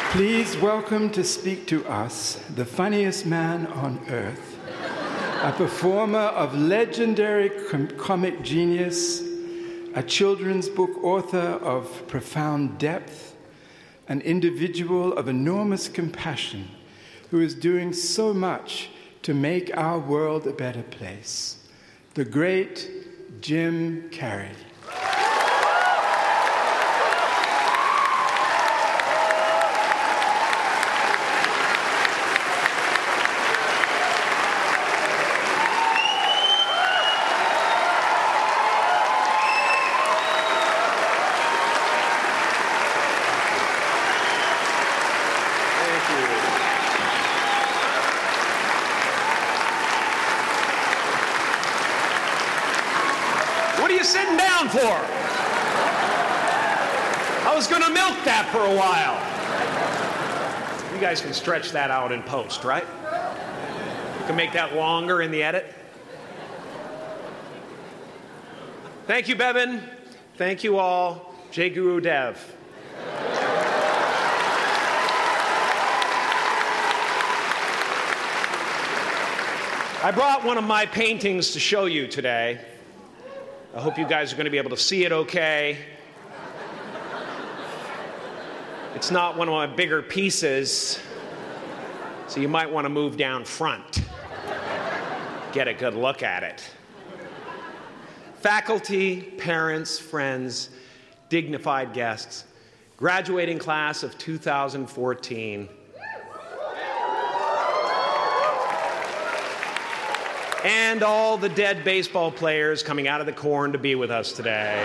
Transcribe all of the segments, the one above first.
Please welcome to speak to us the funniest man on earth, a performer of legendary comic genius, a children's book author of profound depth, an individual of enormous compassion who is doing so much to make our world a better place, the great Jim Carrey. Sitting down for? I was going to milk that for a while. You guys can stretch that out in post, right? You can make that longer in the edit. Thank you, Bevin. Thank you all. Jai Guru Dev. I brought one of my paintings to show you today. I hope you guys are going to be able to see it okay. It's not one of my bigger pieces, so you might want to move down front. Get a good look at it. Faculty, parents, friends, dignified guests, graduating class of 2014. And all the dead baseball players coming out of the corn to be with us today.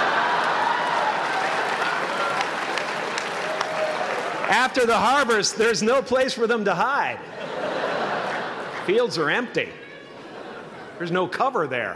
After the harvest, there's no place for them to hide. Fields are empty. There's no cover there.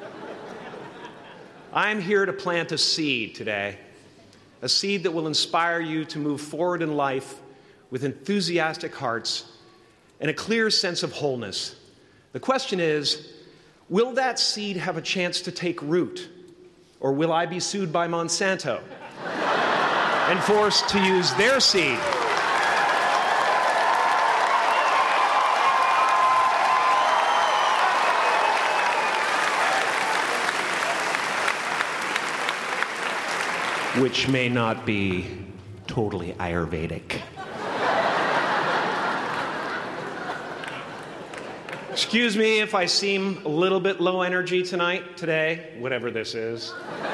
I'm here to plant a seed today, a seed that will inspire you to move forward in life with enthusiastic hearts and a clear sense of wholeness. The question is, will that seed have a chance to take root? Or will I be sued by Monsanto and forced to use their seed? Which may not be totally Ayurvedic. Excuse me if I seem a little bit low energy today, whatever this is.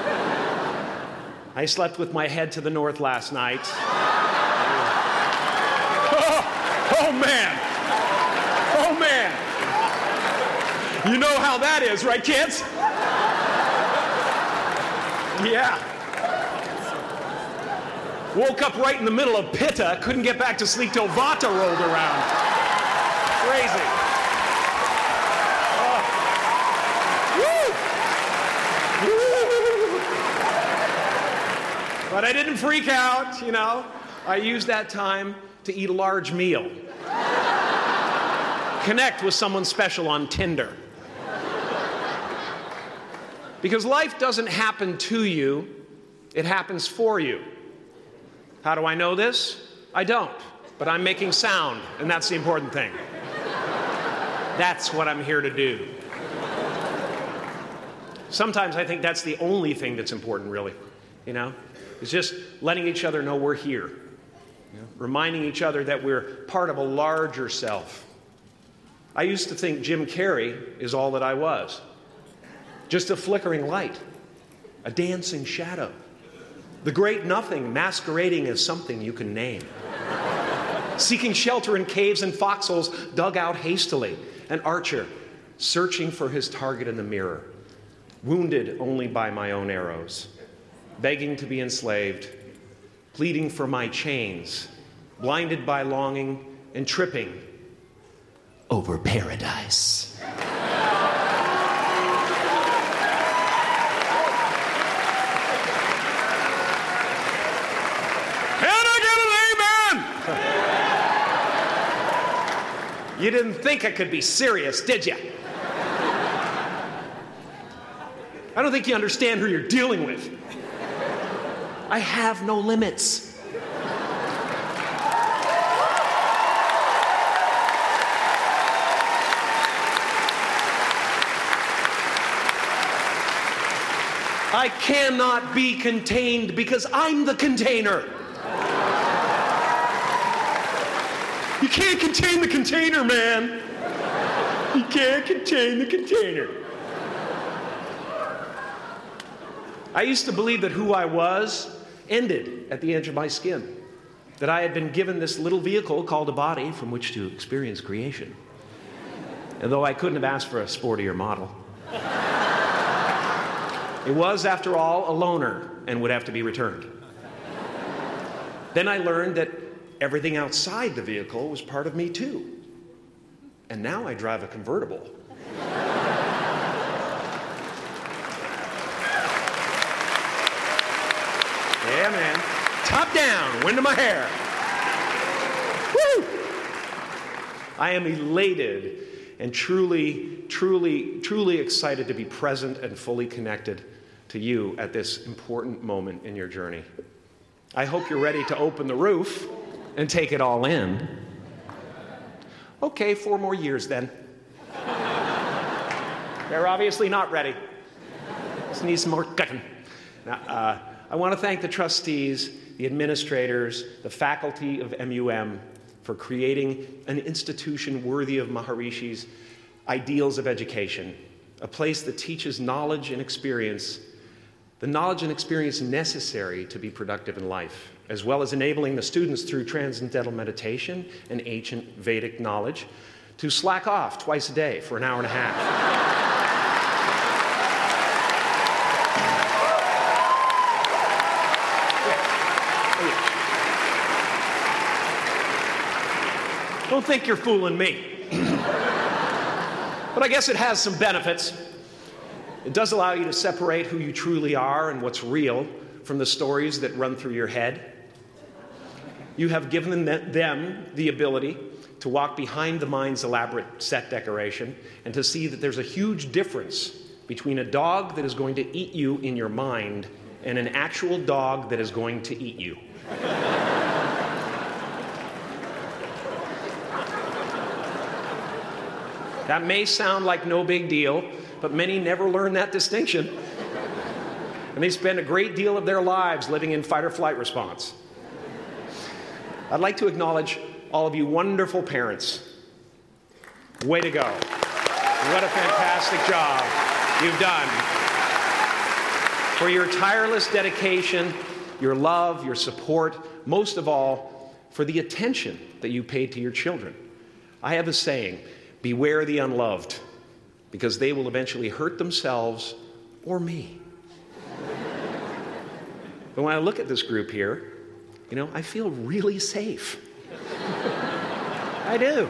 I slept with my head to the north last night. Oh man! Oh man! You know how that is, right, kids? Yeah. Woke up right in the middle of Pitta, couldn't get back to sleep till Vata rolled around. Crazy. But I didn't freak out, you know. I used that time to eat a large meal. Connect with someone special on Tinder. Because life doesn't happen to you, it happens for you. How do I know this? I don't, but I'm making sound, and that's the important thing. That's what I'm here to do. Sometimes I think that's the only thing that's important, really, you know? It's just letting each other know we're here. You know? Reminding each other that we're part of a larger self. I used to think Jim Carrey is all that I was. Just a flickering light, a dancing shadow, the great nothing masquerading as something you can name. Seeking shelter in caves and foxholes dug out hastily, an archer searching for his target in the mirror, wounded only by my own arrows, begging to be enslaved, pleading for my chains, blinded by longing and tripping over paradise. You didn't think I could be serious, did you? I don't think you understand who you're dealing with. I have no limits. I cannot be contained because I'm the container. You can't contain the container, man. You can't contain the container. I used to believe that who I was ended at the edge of my skin, that I had been given this little vehicle called a body from which to experience creation. And though I couldn't have asked for a sportier model, it was, after all, a loaner and would have to be returned. Then I learned that everything outside the vehicle was part of me too. And now I drive a convertible. Yeah, man. Top down, wind in my hair. Woo! I am elated and truly excited to be present and fully connected to you at this important moment in your journey. I hope you're ready to open the roof and take it all in. Okay, 4 more years then. They're obviously not ready. Just need some more cooking. Now, I want to thank the trustees, the administrators, the faculty of MUM for creating an institution worthy of Maharishi's ideals of education, a place that teaches knowledge and experience, the knowledge and experience necessary to be productive in life, as well as enabling the students through transcendental meditation and ancient Vedic knowledge to slack off twice a day for an hour and a half. Don't think you're fooling me. But I guess it has some benefits. It does allow you to separate who you truly are and what's real from the stories that run through your head. You have given them the ability to walk behind the mind's elaborate set decoration and to see that there's a huge difference between a dog that is going to eat you in your mind and an actual dog that is going to eat you. That may sound like no big deal, but many never learn that distinction. And they spend a great deal of their lives living in fight or flight response. I'd like to acknowledge all of you wonderful parents. Way to go. What a fantastic job you've done. For your tireless dedication, your love, your support, most of all, for the attention that you paid to your children. I have a saying, beware the unloved, because they will eventually hurt themselves or me. But when I look at this group here, I feel really safe. I do.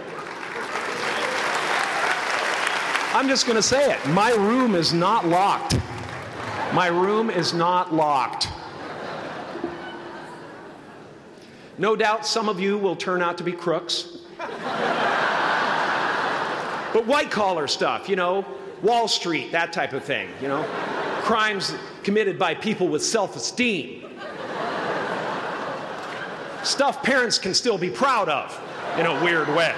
I'm just going to say it. My room is not locked. My room is not locked. No doubt some of you will turn out to be crooks. But white-collar stuff, Wall Street, that type of thing, Crimes committed by people with self-esteem. Stuff parents can still be proud of in a weird way.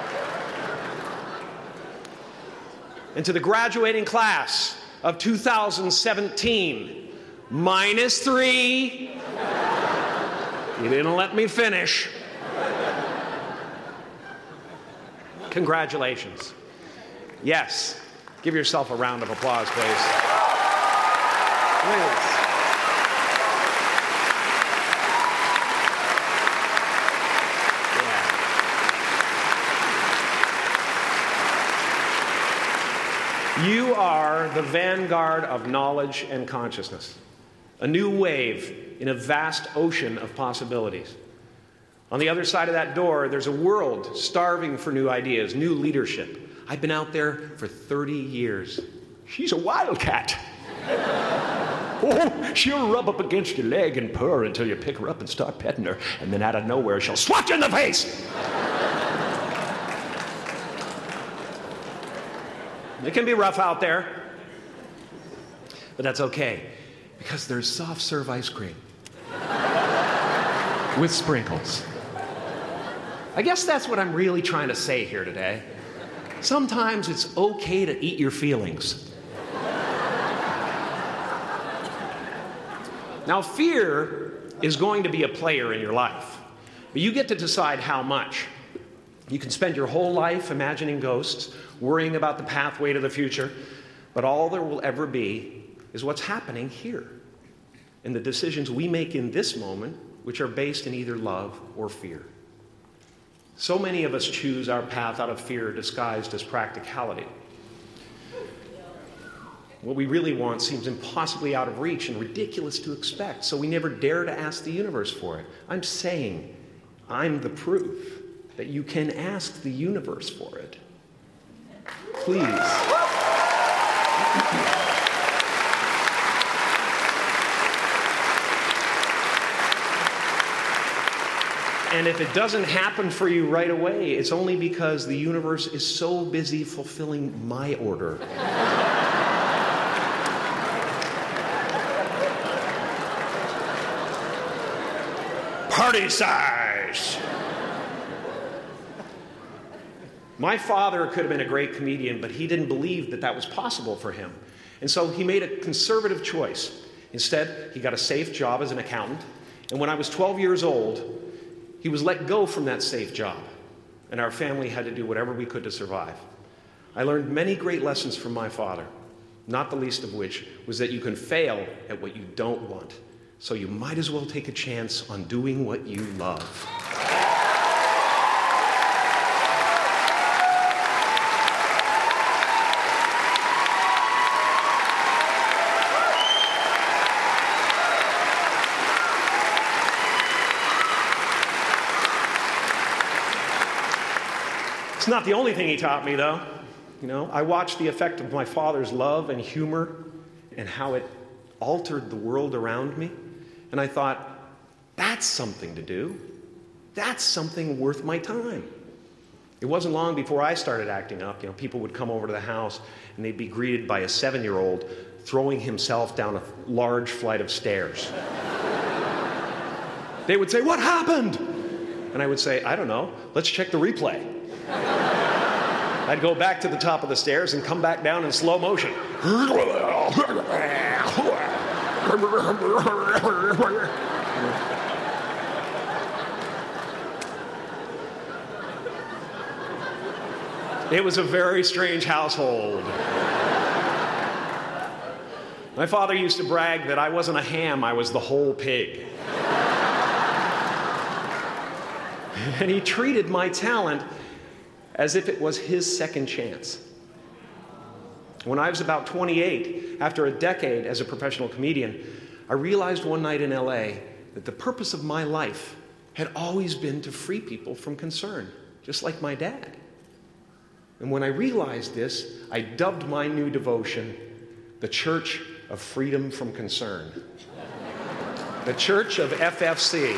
And to the graduating class of 2017, -3. You didn't let me finish. Congratulations. Yes. Give yourself a round of applause, please. Please. Yeah. You are the vanguard of knowledge and consciousness, a new wave in a vast ocean of possibilities. On the other side of that door, there's a world starving for new ideas, new leadership. I've been out there for 30 years. She's a wildcat. Oh, she'll rub up against your leg and purr until you pick her up and start petting her, and then out of nowhere, she'll swat you in the face. It can be rough out there, but that's okay, because there's soft serve ice cream with sprinkles. I guess that's what I'm really trying to say here today. Sometimes it's okay to eat your feelings. Now, fear is going to be a player in your life, but you get to decide how much. You can spend your whole life imagining ghosts, worrying about the pathway to the future, but all there will ever be is what's happening here, and the decisions we make in this moment, which are based in either love or fear. So many of us choose our path out of fear disguised as practicality. What we really want seems impossibly out of reach and ridiculous to expect, so we never dare to ask the universe for it. I'm saying I'm the proof that you can ask the universe for it. Please. And if it doesn't happen for you right away, it's only because the universe is so busy fulfilling my order. Party size! My father could have been a great comedian, but he didn't believe that that was possible for him. And so he made a conservative choice. Instead, he got a safe job as an accountant. And when I was 12 years old, he was let go from that safe job. And our family had to do whatever we could to survive. I learned many great lessons from my father, not the least of which was that you can fail at what you don't want. So you might as well take a chance on doing what you love. It's not the only thing he taught me, though. I watched the effect of my father's love and humor and how it altered the world around me. And I thought, that's something to do. That's something worth my time. It wasn't long before I started acting up. People would come over to the house and they'd be greeted by a 7-year-old throwing himself down a large flight of stairs. They would say, "What happened?" And I would say, "I don't know. Let's check the replay." I'd go back to the top of the stairs and come back down in slow motion. It was a very strange household. My father used to brag that I wasn't a ham, I was the whole pig. And he treated my talent as if it was his second chance. When I was about 28, after a decade as a professional comedian, I realized one night in LA that the purpose of my life had always been to free people from concern, just like my dad. And when I realized this, I dubbed my new devotion the Church of Freedom from Concern. The Church of FFC.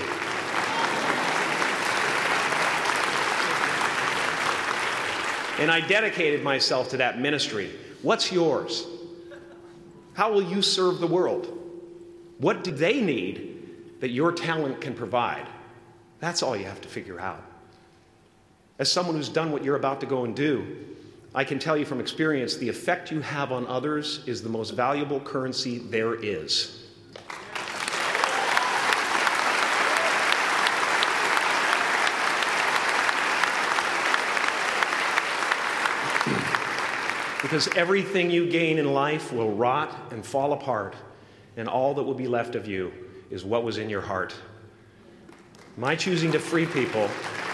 And I dedicated myself to that ministry. What's yours? How will you serve the world? What do they need that your talent can provide? That's all you have to figure out. As someone who's done what you're about to go and do, I can tell you from experience, the effect you have on others is the most valuable currency there is. Because everything you gain in life will rot and fall apart, and all that will be left of you is what was in your heart. My choosing to free people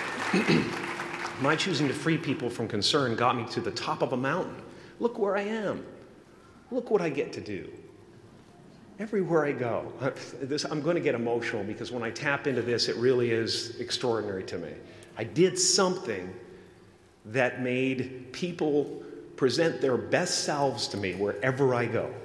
from concern got me to the top of a mountain. Look where I am. Look what I get to do. Everywhere I go. I'm going to get emotional because when I tap into this, it really is extraordinary to me. I did something that made people present their best selves to me wherever I go.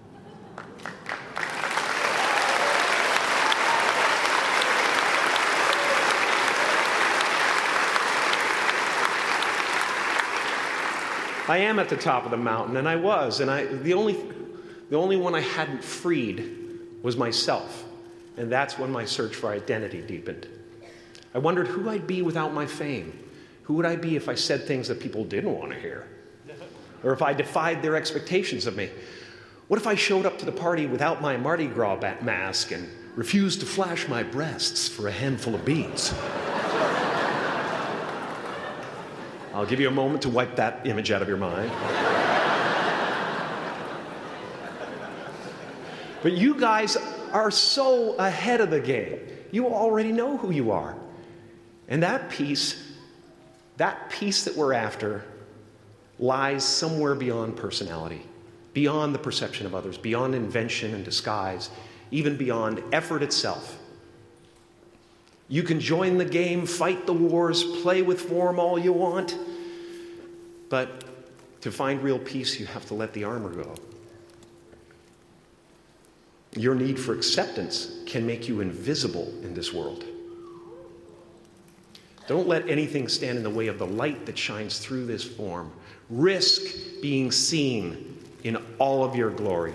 I am at the top of the mountain, and I was, and the only one I hadn't freed was myself, and that's when my search for identity deepened. I wondered who I'd be without my fame. Who would I be if I said things that people didn't want to hear? Or if I defied their expectations of me? What if I showed up to the party without my Mardi Gras mask and refused to flash my breasts for a handful of beads? I'll give you a moment to wipe that image out of your mind. But you guys are so ahead of the game. You already know who you are. And that peace that we're after lies somewhere beyond personality, beyond the perception of others, beyond invention and disguise, even beyond effort itself. You can join the game, fight the wars, play with form all you want, but to find real peace, you have to let the armor go. Your need for acceptance can make you invisible in this world. Don't let anything stand in the way of the light that shines through this form. Risk being seen in all of your glory.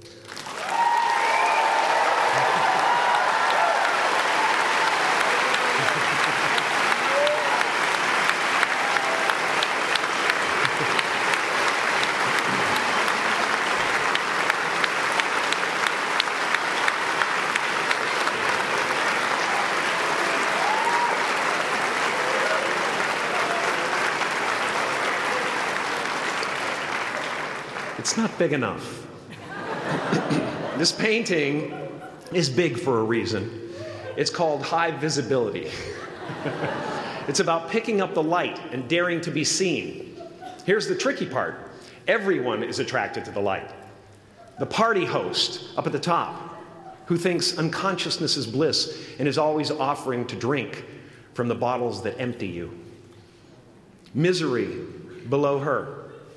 It's not big enough. This painting is big for a reason. It's called High Visibility. It's about picking up the light and daring to be seen. Here's the tricky part. Everyone is attracted to the light. The party host up at the top, who thinks unconsciousness is bliss and is always offering to drink from the bottles that empty you. Misery below her.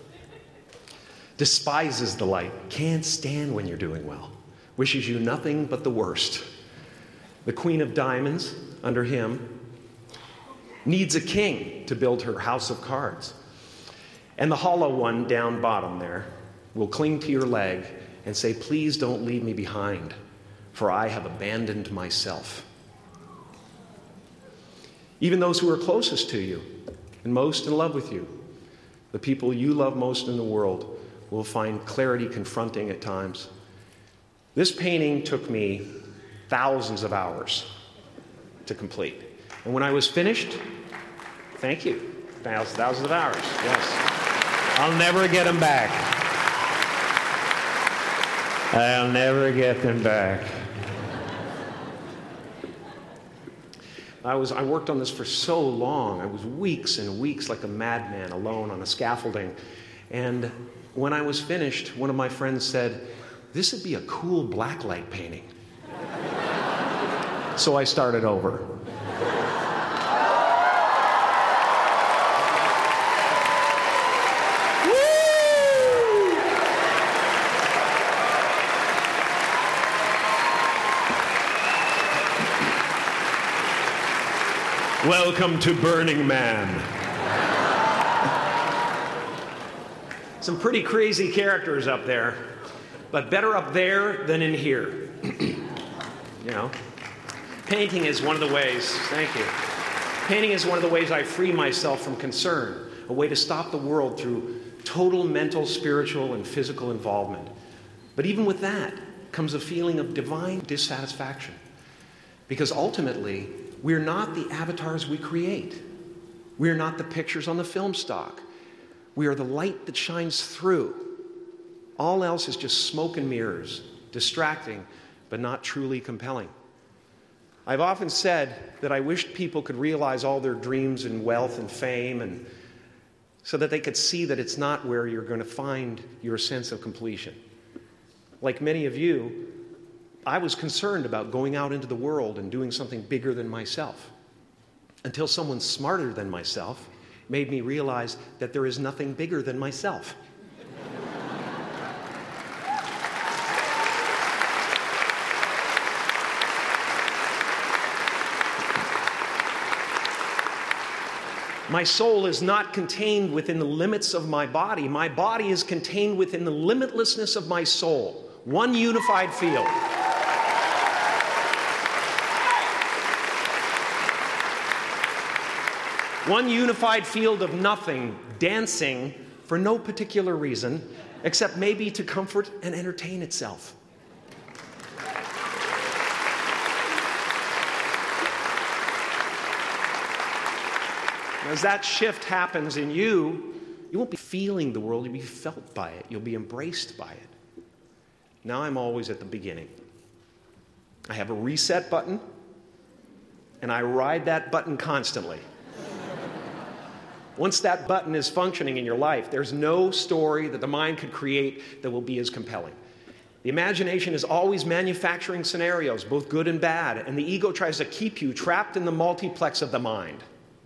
Despises the light, can't stand when you're doing well, wishes you nothing but the worst. The Queen of Diamonds, under him, needs a king to build her house of cards. And the hollow one down bottom there will cling to your leg and say, please don't leave me behind, for I have abandoned myself. Even those who are closest to you and most in love with you, the people you love most in the world, will find clarity confronting at times. This painting took me thousands of hours to complete. And when I was finished, thank you, thousands of hours, yes. I'll never get them back. I'll never get them back. I worked on this for so long. I was weeks and weeks like a madman alone on a scaffolding. And when I was finished, one of my friends said, this would be a cool blacklight painting. So I started over. Welcome to Burning Man. Some pretty crazy characters up there, but better up there than in here. You know, painting is one of the ways, thank you. Painting is one of the ways I free myself from concern, a way to stop the world through total mental, spiritual, and physical involvement. But even with that comes a feeling of divine dissatisfaction, because ultimately, we're not the avatars we create. We're not the pictures on the film stock. We are the light that shines through. All else is just smoke and mirrors, distracting, but not truly compelling. I've often said that I wished people could realize all their dreams and wealth and fame, and so that they could see that it's not where you're going to find your sense of completion. Like many of you, I was concerned about going out into the world and doing something bigger than myself, until someone smarter than myself made me realize that there is nothing bigger than myself. My soul is not contained within the limits of my body. My body is contained within the limitlessness of my soul. One unified field. One unified field of nothing, dancing for no particular reason, except maybe to comfort and entertain itself. As that shift happens in you, you won't be feeling the world, you'll be felt by it. You'll be embraced by it. Now I'm always at the beginning. I have a reset button, and I ride that button constantly. Once that button is functioning in your life, there's no story that the mind could create that will be as compelling. The imagination is always manufacturing scenarios, both good and bad, and the ego tries to keep you trapped in the multiplex of the mind.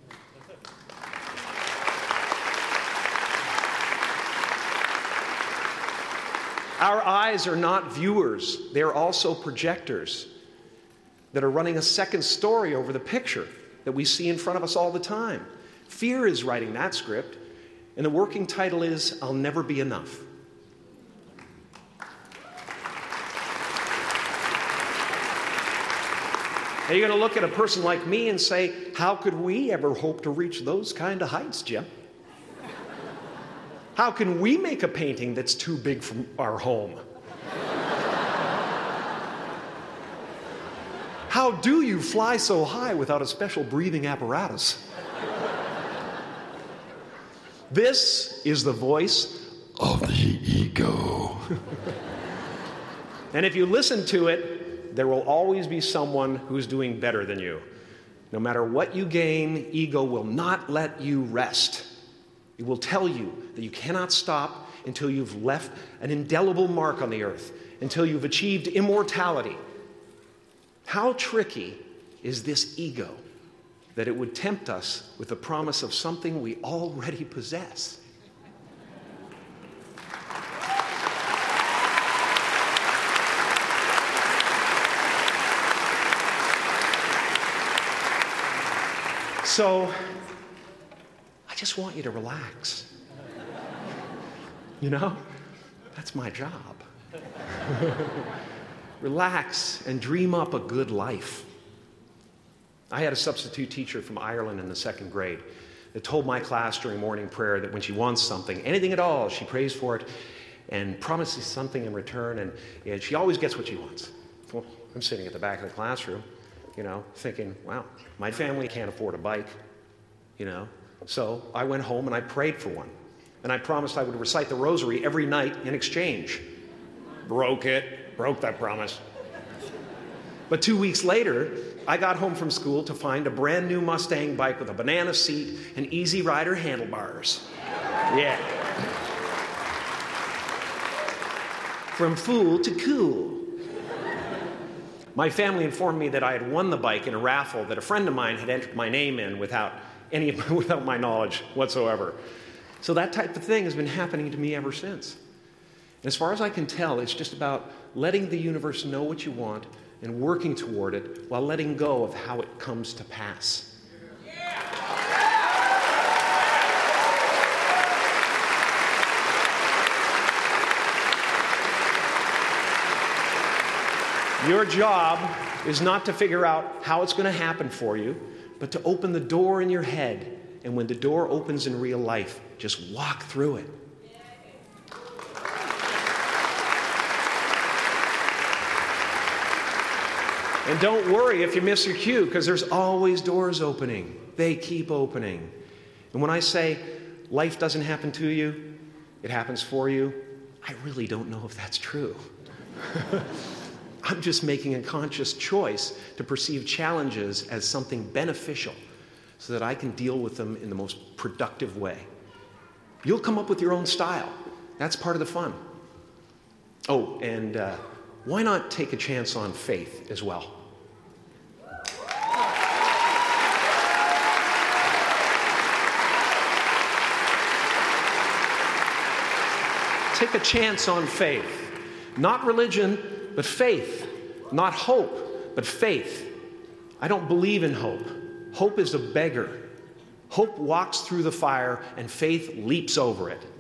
Our eyes are not viewers, they're also projectors that are running a second story over the picture that we see in front of us all the time. Fear is writing that script, and the working title is, I'll Never Be Enough. Now you're going to look at a person like me and say, how could we ever hope to reach those kind of heights, Jim? How can we make a painting that's too big for our home? How do you fly so high without a special breathing apparatus? This is the voice of the ego. And if you listen to it, there will always be someone who's doing better than you. No matter what you gain, ego will not let you rest. It will tell you that you cannot stop until you've left an indelible mark on the earth, until you've achieved immortality. How tricky is this ego that it would tempt us with the promise of something we already possess? So, I just want you to relax. You know, that's my job. Relax and dream up a good life. I had a substitute teacher from Ireland in the second grade that told my class during morning prayer that when she wants something, anything at all, she prays for it and promises something in return, and she always gets what she wants. Well, I'm sitting at the back of the classroom, you know, thinking, wow, my family can't afford a bike, you know. So I went home and I prayed for one. And I promised I would recite the rosary every night in exchange. Broke that promise. But 2 weeks later, I got home from school to find a brand new Mustang bike with a banana seat and Easy Rider handlebars. Yeah. From fool to cool. My family informed me that I had won the bike in a raffle that a friend of mine had entered my name in without my knowledge whatsoever. So that type of thing has been happening to me ever since. As far as I can tell, it's just about letting the universe know what you want and working toward it while letting go of how it comes to pass. Your job is not to figure out how it's going to happen for you, but to open the door in your head. And when the door opens in real life, just walk through it. And don't worry if you miss your cue, because there's always doors opening. They keep opening. And when I say life doesn't happen to you, it happens for you, I really don't know if that's true. I'm just making a conscious choice to perceive challenges as something beneficial so that I can deal with them in the most productive way. You'll come up with your own style. That's part of the fun. Oh, and why not take a chance on faith as well? Take a chance on faith. Not religion, but faith. Not hope, but faith. I don't believe in hope. Hope is a beggar. Hope walks through the fire, and faith leaps over it.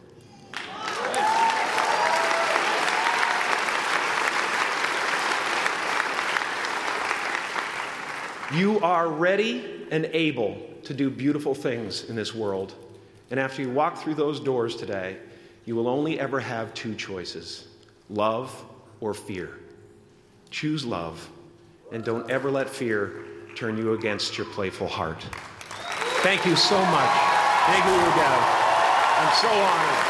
You are ready and able to do beautiful things in this world. And after you walk through those doors today, You will only ever have two choices, love or fear. Choose love, and don't ever let fear turn you against your playful heart. Thank you so much. Thank you, Udell. I'm so honored.